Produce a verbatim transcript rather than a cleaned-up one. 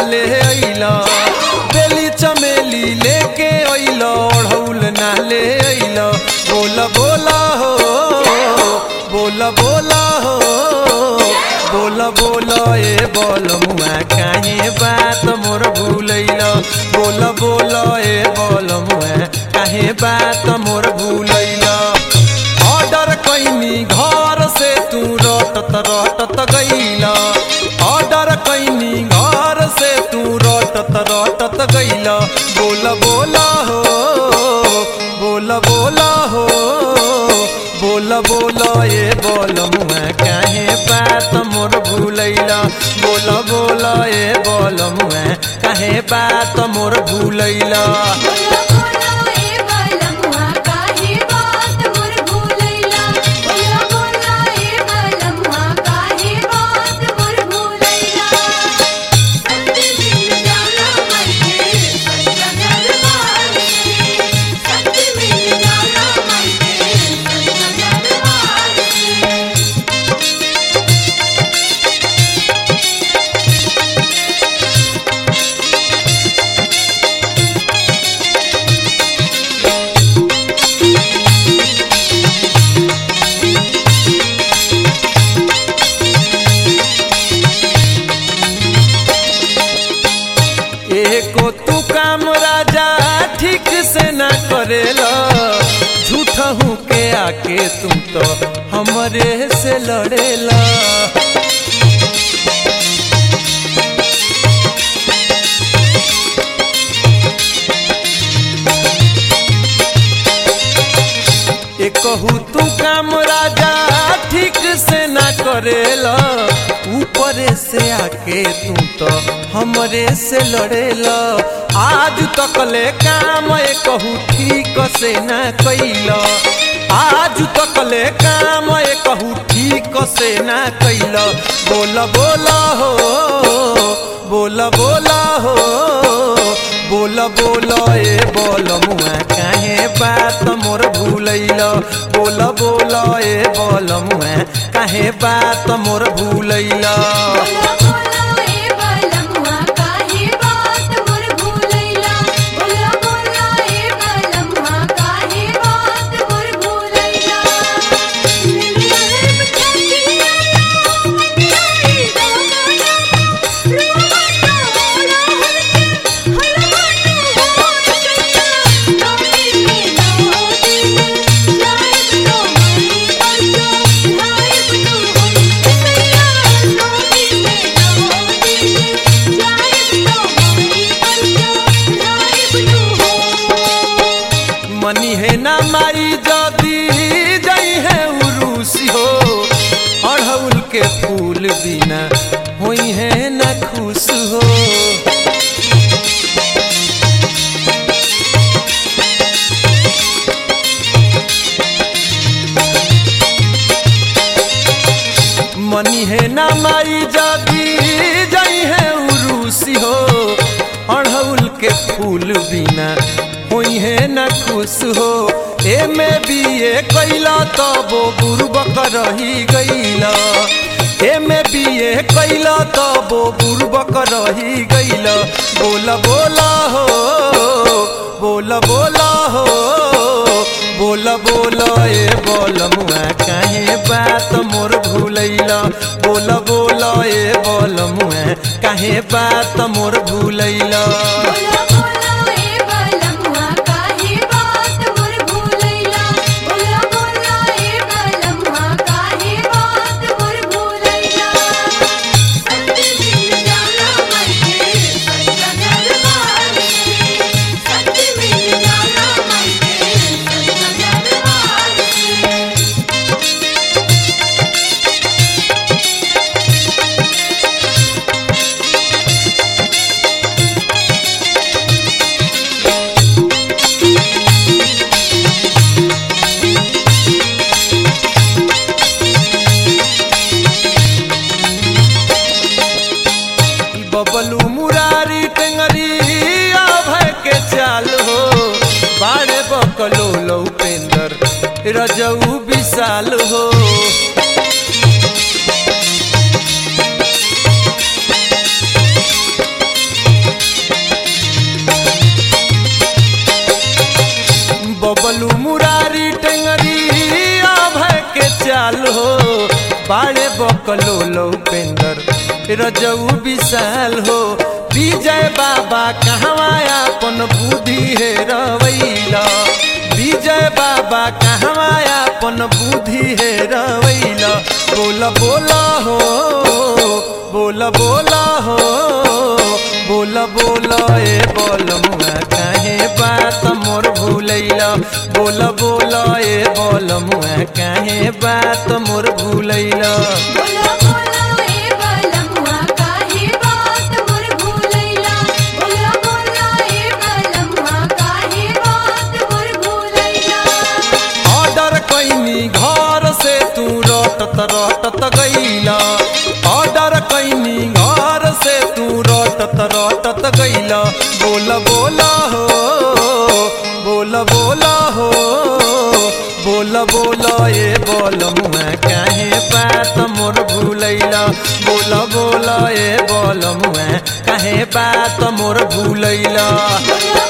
ले अइला बेली चमेली लेके अइला ओढ़ौल ना ले अइला बोला बोला हो बोला बोला हो बोला बोला ए बोलमुआ काहे बात मोर भूलैला बोला बोला ए बोलमुआ काहे बात मोर भूलैला ऑर्डर कैनी घर से तू रटत रटत गइला ऑर्डर कैनी घर से तू रटत रटत गइला बोला बोला हो बोला बोला हो बोला बोला ए बोलमुआ काहे बात मोर भूलैला बोला बोला ए बोलमुआ काहे बात मोर भूलैला एको तू काम राजा ठीक से ना करेला झूठा हूँ के आके तुम तो हमरे से लड़ेला एकहू तू काम राजा ठीक से ना करेला ऊपर से आके तू तो हमरे से लड़ेला आज तक ले काम एकहू ठीक से ना कैला आज तक ले काम एकहू ठीक से ना कैला बोला बोला हो बोला बोला हो बोला बोला ए बोलमुआ काहे बात मोर भूलैला बोला बोला ए बोलमुआ काहे बात मोर भूलैला मनी है ना माई जदी जई है उरूसी हो अड़हुल के फूल बिना होई है ना खुश हो मनी है ना माई जदी जई है उरूसी हो अड़हुल के फूल बिना होई है न खुश हो ए में भी ये कैला तबो बुर्बक रही गईला ए में भी ये कैला तबो बुर्बक रही गईला बोला बोला हो बोला बोला हो बोला बोला ए बोलमुआ काहे बात मोर भूलैला बोला बोला ए बोलमुआ काहे बात मोर भूलैला बबलू मुरारी टेंगरी भय के चाल हो बाड़े बकलो लौपेंदर रजऊ विशाल हो बबलू मुरारी टेंगरी अभय के चाल हो बाड़े बकलो लो पेंदर रजऊ विशाल हो विजय बाबा कहवा अपन बुद्धि है रवैला विजय बाबा कहवा अपन बुद्धि है रवैला बोला बोला हो बोला बोला हो बोला बोला ए बोलमुआ काहे बात मोर भूलैला बोला बोला ए बोलमुआ काहे बात मोर भूलैला बोला बोला ए बलमुआ काहे बात मोर भूलैला बोला बोला ए बलमुआ काहे बात मोर भूलैला ऑर्डर कैनी घर से तू रटत रटत गईला ऑर्डर कैनी घर से तू रटत रटत गईला बोला बोला हो बोला बोला हो बोला बोला ए बोलमुआ काहे बात मोर भूलैला बोला बोला ए बोलमुआ काहे बात मोर भूलैला बोला